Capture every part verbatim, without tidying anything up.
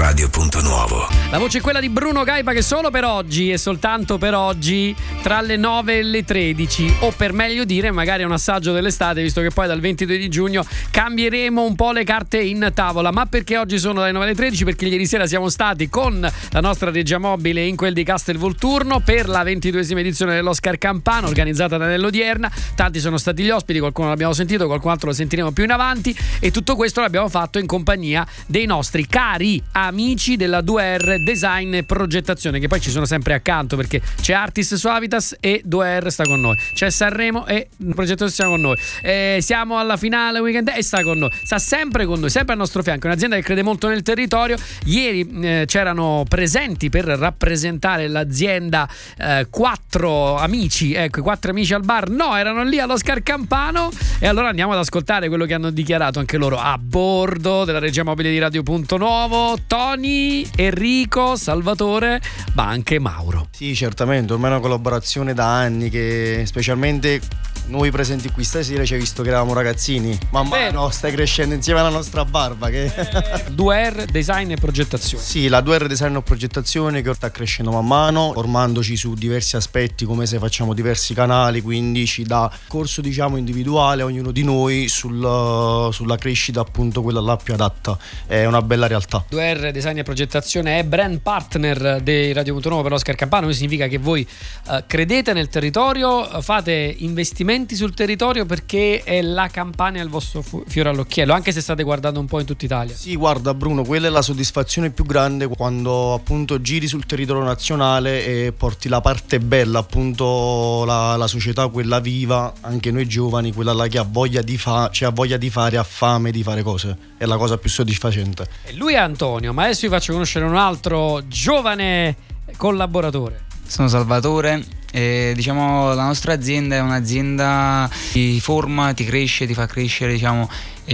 Radio Punto Nuovo. La voce è quella di Bruno Gaiba, che solo per oggi e soltanto per oggi tra le nove e le tredici, o per meglio dire magari un assaggio dell'estate, visto che poi dal ventidue di giugno cambieremo un po' le carte in tavola. Ma perché oggi sono dalle nove alle tredici? Perché ieri sera siamo stati con la nostra regia mobile in quel di Castelvolturno per la ventiduesima edizione dell'Oscar Campano, organizzata da Nell'Odierna. Tanti sono stati gli ospiti, qualcuno l'abbiamo sentito, qualcun altro lo sentiremo più in avanti, e tutto questo l'abbiamo fatto in compagnia dei nostri cari amici della due R Design e Progettazione, che poi ci sono sempre accanto, perché c'è Artis Suavitas e due R sta con noi, c'è Sanremo e Progettazione sta con noi, eh, siamo alla finale weekend e sta con noi, sta sempre con noi, sempre al nostro fianco. È un'azienda che crede molto nel territorio. Ieri eh, c'erano presenti per rappresentare l'azienda eh, quattro amici, ecco, quattro amici al bar, no, erano lì all'Oscar Campano, e allora andiamo ad ascoltare quello che hanno dichiarato anche loro a bordo della regia mobile di Radio Punto Nuovo. Tony, Enrico, Salvatore, ma anche Mauro. Sì, certamente, ormai è una collaborazione da anni, che specialmente noi presenti qui stasera ci hai visto che eravamo ragazzini, man mano stai crescendo insieme alla nostra barba che... due R Design e Progettazione. Sì, la due R Design e Progettazione che sta crescendo man mano, formandoci su diversi aspetti, come se facciamo diversi canali, quindi ci dà corso, diciamo, individuale a ognuno di noi sul, sulla crescita, appunto quella là più adatta. È una bella realtà. due R Design e Progettazione è brand partner di Radio Punto Nuovo per l'Oscar Campano. Questo significa che voi uh, credete nel territorio, fate investimenti sul territorio, perché è la Campania il vostro fu- fiore all'occhiello, anche se state guardando un po' in tutta Italia. Sì, guarda Bruno, quella è la soddisfazione più grande, quando appunto giri sul territorio nazionale e porti la parte bella, appunto la, la società, quella viva, anche noi giovani, quella là che ha voglia di fare, cioè ha voglia di fare, ha fame di fare cose, è la cosa più soddisfacente. E lui è Antonio, ma adesso vi faccio conoscere un altro giovane collaboratore. Sono Salvatore e diciamo la nostra azienda è un'azienda che ti forma, ti cresce, ti fa crescere, diciamo,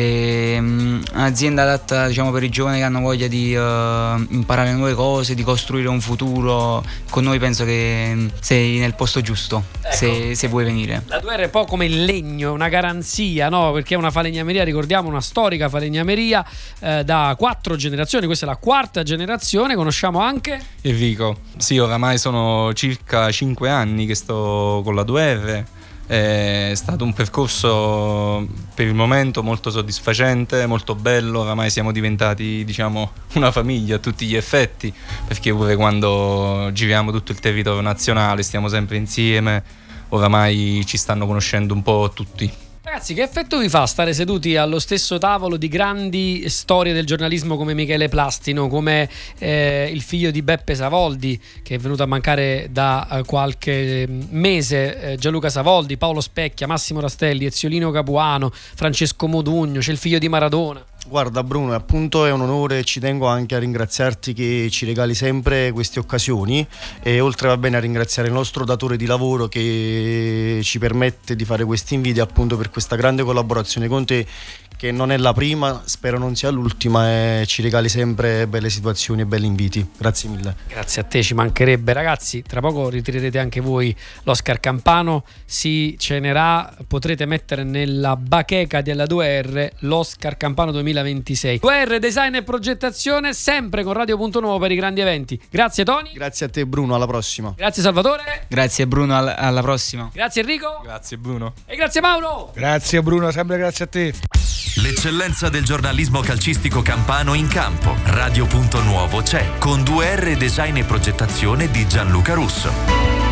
è un'azienda adatta, diciamo, per i giovani che hanno voglia di uh, imparare nuove cose, di costruire un futuro. Con noi penso che sei nel posto giusto, ecco, se, se vuoi venire. La due R è un po' come il legno, una garanzia, no? Perché è una falegnameria, ricordiamo, una storica falegnameria eh, da quattro generazioni. Questa è la quarta generazione. Conosciamo anche Enrico. Sì, oramai sono circa cinque anni che sto con la due R. È stato un percorso per il momento molto soddisfacente, molto bello. Oramai siamo diventati, diciamo, una famiglia a tutti gli effetti, perché pure quando giriamo tutto il territorio nazionale stiamo sempre insieme. Oramai ci stanno conoscendo un po' tutti. Ragazzi, che effetto vi fa stare seduti allo stesso tavolo di grandi storie del giornalismo come Michele Plastino, come eh, il figlio di Beppe Savoldi, che è venuto a mancare da eh, qualche mese, eh, Gianluca Savoldi, Paolo Specchia, Massimo Rastelli, Eziolino Capuano, Francesco Modugno, c'è il figlio di Maradona. Guarda Bruno, appunto è un onore, ci tengo anche a ringraziarti che ci regali sempre queste occasioni, e oltre va bene a ringraziare il nostro datore di lavoro che ci permette di fare questi inviti, appunto per questa grande collaborazione con te, che non è la prima, spero non sia l'ultima, e ci regali sempre belle situazioni e belli inviti. Grazie mille. Grazie a te, ci mancherebbe. Ragazzi, tra poco ritirerete anche voi l'Oscar Campano, si cenerà, potrete mettere nella bacheca della due R l'Oscar Campano duemilaventisei. due R Design e Progettazione, sempre con Radio Punto Nuovo per i grandi eventi. Grazie Tony. Grazie a te Bruno, alla prossima. Grazie Salvatore. Grazie Bruno, alla, alla prossima. Grazie Enrico. Grazie Bruno. E grazie Mauro. Grazie Bruno, sempre grazie a te. L'eccellenza del giornalismo calcistico campano in campo. Radio Punto Nuovo c'è, con due R Design e Progettazione di Gianluca Russo.